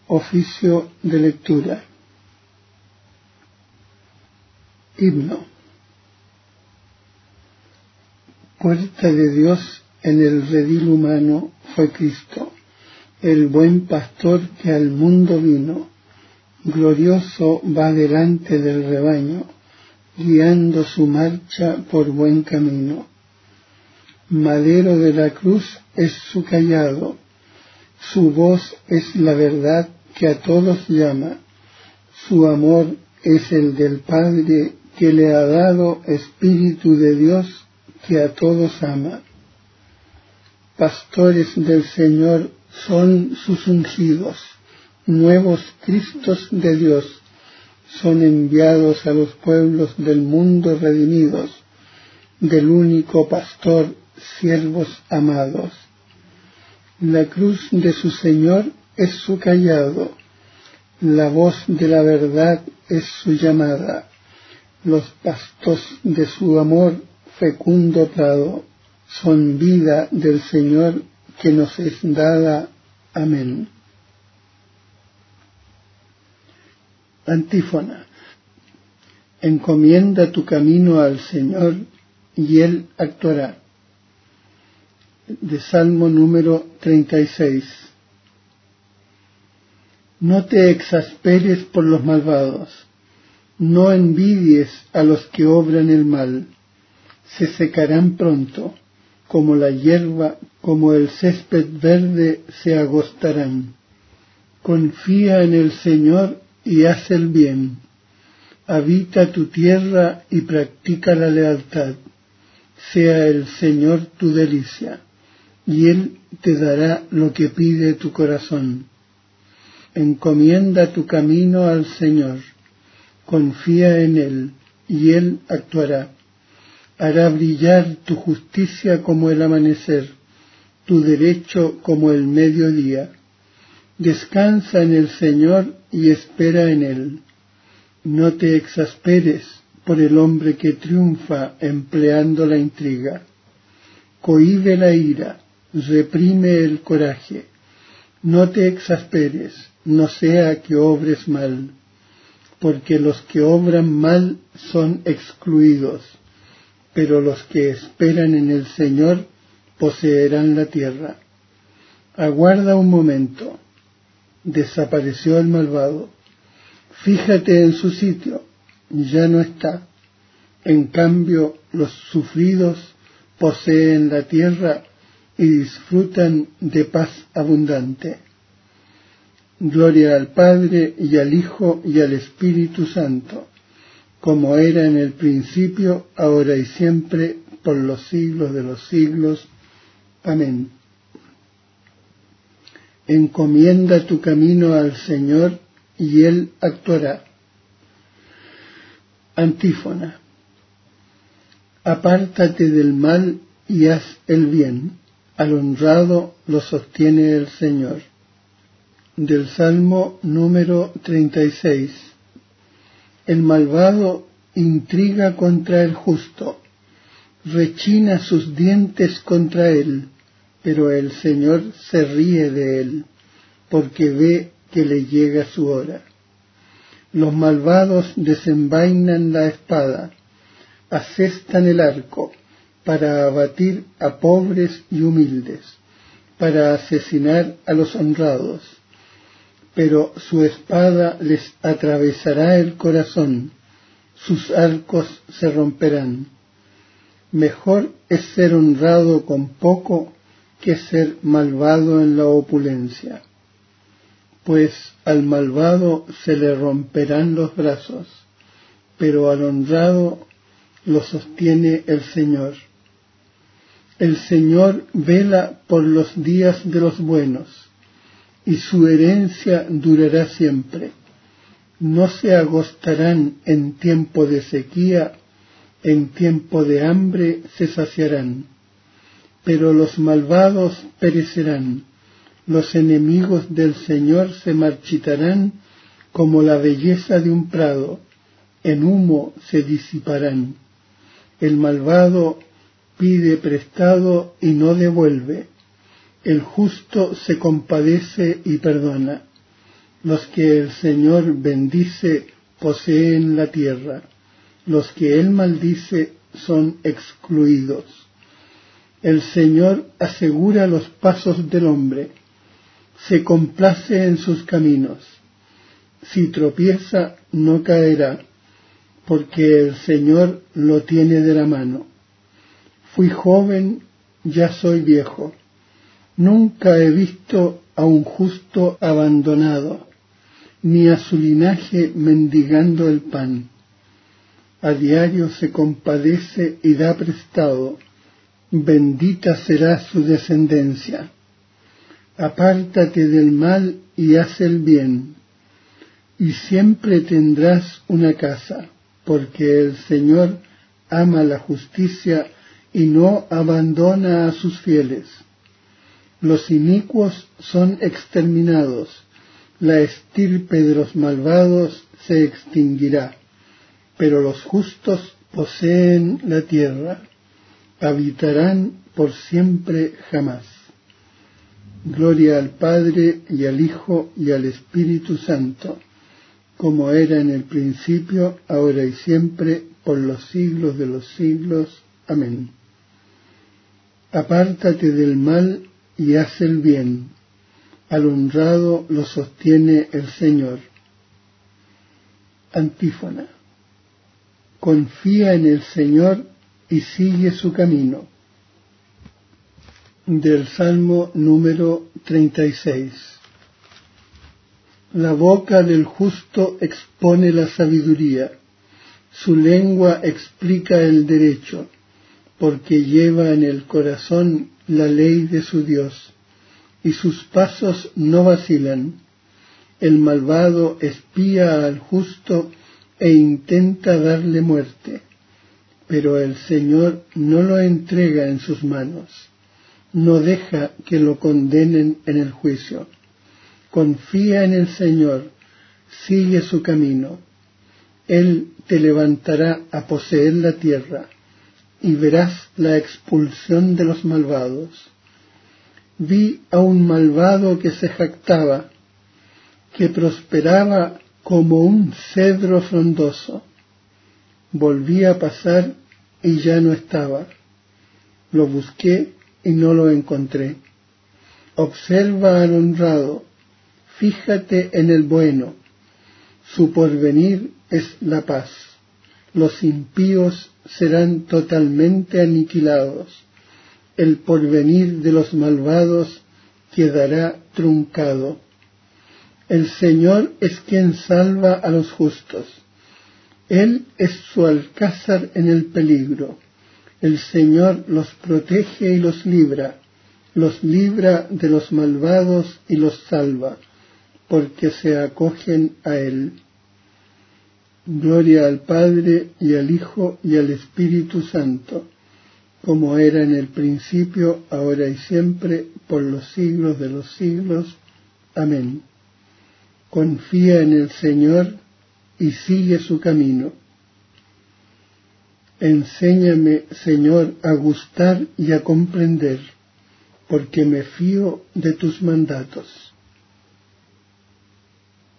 Oficio de lectura. Himno. Puerta de Dios en el redil humano fue Cristo, el buen pastor que al mundo vino. Glorioso va delante del rebaño, guiando su marcha por buen camino. Madero de la cruz es su cayado, su voz es la verdad que a todos llama, su amor es el del Padre que le ha dado Espíritu de Dios que a todos ama. Pastores del Señor son sus ungidos, nuevos Cristos de Dios, son enviados a los pueblos del mundo redimidos, del único pastor, siervos amados. La cruz de su Señor es su cayado, la voz de la verdad es su llamada, los pastos de su amor fecundo prado, son vida del Señor que nos es dada. Amén. Antífona. Encomienda tu camino al Señor y Él actuará. De Salmo número 36. No te exasperes por los malvados, no envidies a los que obran el mal, se secarán pronto, como la hierba, como el césped verde se agostarán. Confía en el Señor y haz el bien, habita tu tierra y practica la lealtad, sea el Señor tu delicia, y Él te dará lo que pide tu corazón. Encomienda tu camino al Señor, confía en Él, y Él actuará. Hará brillar tu justicia como el amanecer, tu derecho como el mediodía. Descansa en el Señor y espera en Él. No te exasperes por el hombre que triunfa empleando la intriga. Cohíbe la ira, reprime el coraje. No te exasperes, no sea que obres mal, porque los que obran mal son excluidos, pero los que esperan en el Señor poseerán la tierra. Aguarda un momento. Desapareció el malvado. Fíjate en su sitio, ya no está. En cambio, los sufridos poseen la tierra y disfrutan de paz abundante. Gloria al Padre y al Hijo y al Espíritu Santo, como era en el principio, ahora y siempre, por los siglos de los siglos. Amén. Encomienda tu camino al Señor y Él actuará. Antífona. Apártate del mal y haz el bien, al honrado lo sostiene el Señor. Del Salmo número 36. El malvado intriga contra el justo, rechina sus dientes contra él, pero el Señor se ríe de él, porque ve que le llega su hora. Los malvados desenvainan la espada, asestan el arco, para abatir a pobres y humildes, para asesinar a los honrados. Pero su espada les atravesará el corazón, sus arcos se romperán. Mejor es ser honrado con poco que ser malvado en la opulencia, pues al malvado se le romperán los brazos, pero al honrado lo sostiene el Señor. El Señor vela por los días de los buenos, y su herencia durará siempre. No se agostarán en tiempo de sequía, en tiempo de hambre se saciarán. Pero los malvados perecerán, los enemigos del Señor se marchitarán como la belleza de un prado, en humo se disiparán. El malvado pide prestado y no devuelve, el justo se compadece y perdona. Los que el Señor bendice poseen la tierra, los que Él maldice son excluidos. El Señor asegura los pasos del hombre, se complace en sus caminos. Si tropieza, no caerá, porque el Señor lo tiene de la mano. Fui joven, ya soy viejo. Nunca he visto a un justo abandonado, ni a su linaje mendigando el pan. A diario se compadece y da prestado, bendita será su descendencia. Apártate del mal y haz el bien, y siempre tendrás una casa, porque el Señor ama la justicia y no abandona a sus fieles. Los inicuos son exterminados, la estirpe de los malvados se extinguirá, pero los justos poseen la tierra, habitarán por siempre jamás. Gloria al Padre y al Hijo y al Espíritu Santo, como era en el principio, ahora y siempre, por los siglos de los siglos. Amén. Apártate del mal y haz el bien. Al honrado lo sostiene el Señor. Antífona. Confía en el Señor y sigue su camino. Del Salmo número 36. La boca del justo expone la sabiduría, su lengua explica el derecho, porque lleva en el corazón la ley de su Dios, y sus pasos no vacilan. El malvado espía al justo e intenta darle muerte, pero el Señor no lo entrega en sus manos, no deja que lo condenen en el juicio. Confía en el Señor, sigue su camino. Él te levantará a poseer la tierra, y verás la expulsión de los malvados. Vi a un malvado que se jactaba, que prosperaba como un cedro frondoso. Volví a pasar y ya no estaba. Lo busqué y no lo encontré. Observa al honrado, fíjate en el bueno. Su porvenir es la paz. Los impíos serán totalmente aniquilados. El porvenir de los malvados quedará truncado. El Señor es quien salva a los justos. Él es su alcázar en el peligro. El Señor los protege y los libra de los malvados y los salva, porque se acogen a Él. Gloria al Padre y al Hijo y al Espíritu Santo, como era en el principio, ahora y siempre, por los siglos de los siglos. Amén. Confía en el Señor y sigue su camino. Enséñame, Señor, a gustar y a comprender, porque me fío de tus mandatos.